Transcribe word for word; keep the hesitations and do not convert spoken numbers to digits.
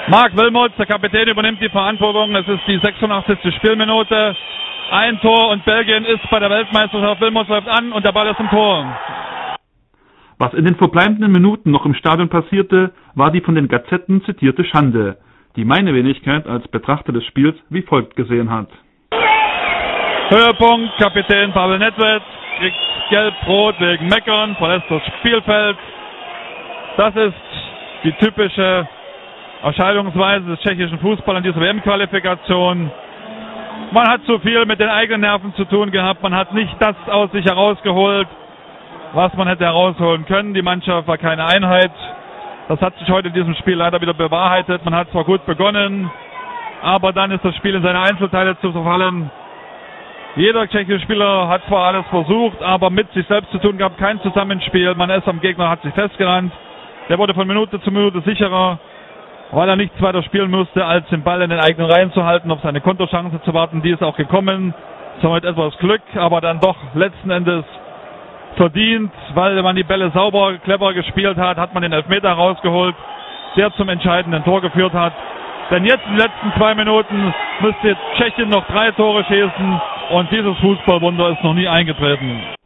Marc Wilmots, der Kapitän, übernimmt die Verantwortung. Es ist die sechsundachtzigste Spielminute. Ein Tor und Belgien ist bei der Weltmeisterschaft. Wilmots läuft an und der Ball ist im Tor. Was in den verbleibenden Minuten noch im Stadion passierte, war die von den Gazetten zitierte Schande, die meine Wenigkeit als Betrachter des Spiels wie folgt gesehen hat. Höhepunkt, Kapitän Pavel Nedved kriegt gelb-rot wegen Meckern, verlässt das Spielfeld. Das ist die typische Erscheinungsweise des tschechischen Fußballs in dieser W M-Qualifikation. Man hat zu viel mit den eigenen Nerven zu tun gehabt, man hat nicht das aus sich herausgeholt, was man hätte herausholen können. Die Mannschaft war keine Einheit. Das hat sich heute in diesem Spiel leider wieder bewahrheitet. Man hat zwar gut begonnen, aber dann ist das Spiel in seine Einzelteile zu verfallen. Jeder tschechische Spieler hat zwar alles versucht, aber mit sich selbst zu tun gehabt, kein Zusammenspiel. Man ist am Gegner, hat sich festgerannt. Der wurde von Minute zu Minute sicherer, weil er nichts weiter spielen musste, als den Ball in den eigenen Reihen zu halten, auf seine Konterchance zu warten. Die ist auch gekommen, somit etwas Glück, aber dann doch letzten Endes verdient, weil man die Bälle sauber, clever gespielt hat, hat man den Elfmeter rausgeholt, der zum entscheidenden Tor geführt hat. Denn jetzt in den letzten zwei Minuten müsste Tschechien noch drei Tore schießen und dieses Fußballwunder ist noch nie eingetreten.